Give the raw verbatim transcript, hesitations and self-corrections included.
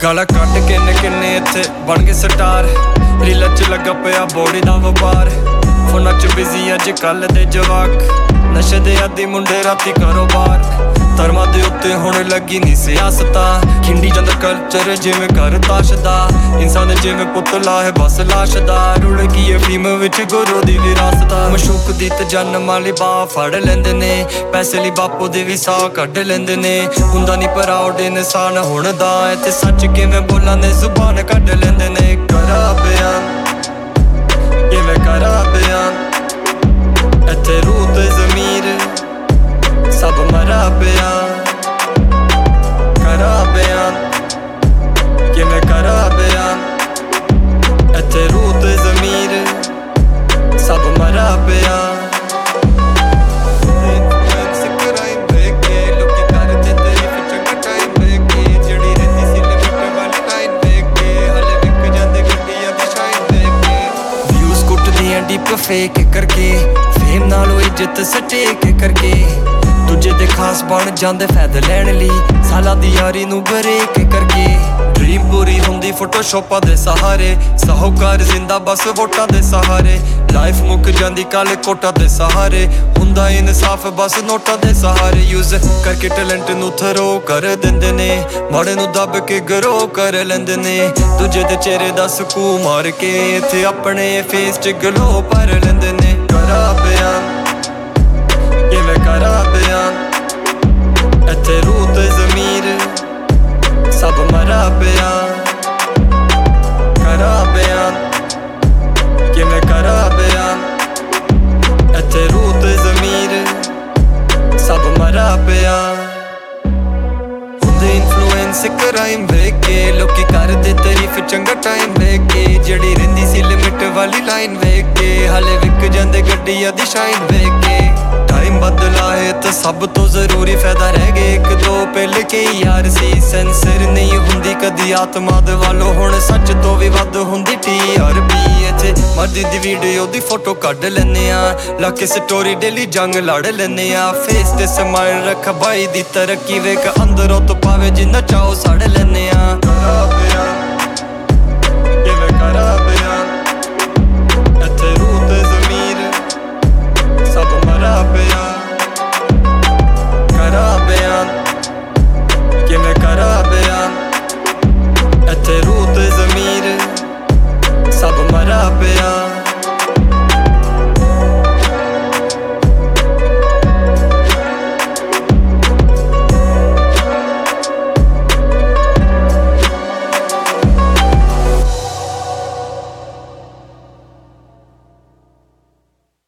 ਗਾਲਾਂ ਕੱਢ ਕਿੰਨੇ ਕਿੰਨੇ ਇੱਥੇ ਬਣ ਗਏ ਸਟਾਰ। ਰੀਲਾਂ 'ਚ ਲੱਗਾ ਪਿਆ ਬੋਡੀ ਦਾ ਵਪਾਰ। ਫੋਨਾਂ 'ਚ ਬਿਜ਼ੀ ਅੱਜ ਕੱਲ੍ਹ ਦੇ ਜਵਾਕ। ਨਸ਼ੇ ਦੇ ਆਦੀ ਮੁੰਡੇ ਰਾਤੀ ਕਾਰੋਬਾਰ। ਧਰਮਾਂ ਦੇ ਉੱਤੇ ਹੁਣ ਲੱਗੀ ਨੀ ਸਿਆਸਤਾਂ। ਖਿੰਡੀ ਜਾਂਦਾ ਕਲਚਰ ਜਿਵੇਂ ਘਰ ਤਾਸ਼ ਦਾ। ਇਨਸਾਨ ਜਿਵੇਂ ਪੁਤਲਾ ਹੈ ਬਸ ਲਾਸ਼ ਦਾ। ਰੁੜ ਗਈ ਏ ਫੀਮ ਵਿੱਚ ਗੁਰੂ ਦੀ ਵਿਰਾਸਤ। ਮਸ਼ੂਕ ਦੀ ਤੇ ਜਨਮ ਵਾਲੀ ਬਾਂਹ ਫੜ ਲੈਂਦੇ ਨੇ। ਪੈਸੇ ਲਈ ਬਾਪੂ ਦੀ ਵੀ ਸਾਹ ਕੱਢ ਲੈਂਦੇ ਨੇ। ਹੁੰਦਾ ਨੀ ਪ੍ਰਾਊਡ ਇਨਸਾਨ ਹੁਣ ਦਾ। ਇੱਥੇ ਸੱਚ ਕਿਵੇਂ ਬੋਲਾਂ ਦੇ ਜ਼ੁਬਾਨ ਕੱਢ ਲੈਂਦੇ ਨੇ। ਕਰਾਂ ਬਿਆਨ ਕਿਵੇਂ ਕਰਾਂ ਬਿਆਨ। ਇੱਥੇ ਰੂਹ ਤੇ ਜ਼ਮੀਰ ਸਭ ਮਰਾ ਪਿਆ। ਕਰਾਂ ਬਿਆਨ ਕਿਵੇਂ ਕਰਾਂ ਬਿਆਨ। ਇੱਥੇ ਰੂਹ ਤੇ ਜ਼ਮੀਰ ਸਭ ਮਰਾ ਪਿਆ। ਡੀਪ ਫੇਕ ਕਰਕੇ ਫੇਮ ਨਾਲੋਂ ਇੱਜ਼ਤ ਸਟੇਕ ਕਰਕੇ। ਦੂਜੇ ਦੇ ਖਾਸ ਬਣ ਜਾਂਦੇ ਫਾਇਦਾ ਲੈਣ ਲਈ। ਸਾਲਾਂ ਦੀ ਯਾਰੀ ਨੂੰ ਬਰੇਕ ਕਰਕੇ। ਡ੍ਰੀਮ ਪੂਰੀ ਹੁੰਦੀ ਫੋਟੋਸ਼ੋਪਾਂ ਦੇ ਸਹਾਰੇ। ਸਾਹੂਕਾਰ ਜ਼ਿੰਦਾ ਬਸ ਵੋਟਾਂ ਦੇ ਸਹਾਰੇ। ਲਾਈਫ ਮੁੱਕ ਜਾਂਦੀ ਕਾਲੇ ਕੋਟਾਂ ਦੇ ਸਹਾਰੇ। ਹੁੰਦਾ ਇਨਸਾਫ ਬਸ ਨੋਟਾਂ ਦੇ ਸਹਾਰੇ। ਯੂਜ਼ ਕਰਕੇ ਟੈਲੈਂਟ ਨੂੰ ਥਰੋ ਕਰ ਦਿੰਦੇ ਨੇ। ਮਾੜੇ ਨੂੰ ਦੱਬ ਕੇ ਗਰੋ ਕਰ ਲੈਂਦੇ ਨੇ। ਦੂਜੇ ਦੇ ਚਿਹਰੇ ਦਾ ਸਕੂ ਮਾਰ ਕੇ ਇੱਥੇ ਆਪਣੇ ਫੇਸ 'ਚ ਗਲੋ ਭਰ ਲੈਂਦੇ ਨੇ। ਕਰਾਂ ਬਿਆਨ ਕਿਵੇਂ ਕਰਾਂ ਬਿਆਨ। ਇੱਥੇ ਰੂਹ ਤੇ ਜ਼ਮੀਰ ਸਭ ਮਰਾ ਪਿਆ। ਕਰਾਂ ਬਿਆਨ ਕਿਵੇਂ ਕਰਾਂ ਬਿਆਨ। ਇੱਥੇ ਰੂਹ ਤੇ ਜ਼ਮੀਰ ਸਭ ਮਰਾ ਪਿਆ। ਹੁੰਦੇ ਇਨਫਲੂਐਂਸ ਕਰਾਈਮ ਵੇਖ ਕੇ। ਲੋਕੀ ਕਰਦੇ ਤਾਰੀਫ ਚੰਗਾ ਟਾਈਮ ਵੇਖ ਕੇ। ਜਿਹੜੀ ਰਹਿੰਦੀ ਸੀ ਲਿਮਿਟ ਵਾਲੀ ਲਾਈਨ ਵੇਖ ਕੇ। ਹਾਲੇ ਵਿਕ ਜਾਂਦੇ ਗੱਡੀਆਂ ਦੀ ਸ਼ਾਈਨ ਵੇਖ ਕੇ। ਟਾਈਮ ਬਦਲਾ ਹੈ ਤਾਂ ਸਭ ਤੋਂ ਜ਼ਰੂਰੀ ਫਾਇਦਾ ਰਹਿ ਗਏ ਇੱਕ ਦੋ। ਪਹਿਲੇ ਕਈ ਯਾਰ ਸੀ ਸੈਂਸਰ ਨਹੀਂ ਹੁੰਦੀ ਕਦੀ ਆਤਮਾ ਦੇ ਵੱਲੋਂ। ਹੁਣ ਸੱਚ ਤੋਂ ਵੀ ਵੱਧ ਹੁੰਦੀ ਟੀ ਆਰ ਪੀ। ਇੱਥੇ ਮਰਦੀ ਦੀ ਵੀਡੀਓ ਦੀ ਫੋਟੋ ਕੱਢ ਲੈਂਦੇ ਆ। ਲਾ ਕੇ ਸਟੋਰੀ ਡੇਲੀ ਜੰਗ ਲੜ ਲੈਂਦੇ ਆ। ਫੇਸ ਤੇ ਸਮਾਈਲ ਰੱਖ ਬਾਈ ਦੀ ਤਰੱਕੀ ਵੇਖ। ਅੰਦਰੋਂ ਤੋਂ ਪਾਵੇ ਜਿੰਨਾ ਚਾਹੋ ਸੜ ਲੈਂਦੇ ਆ।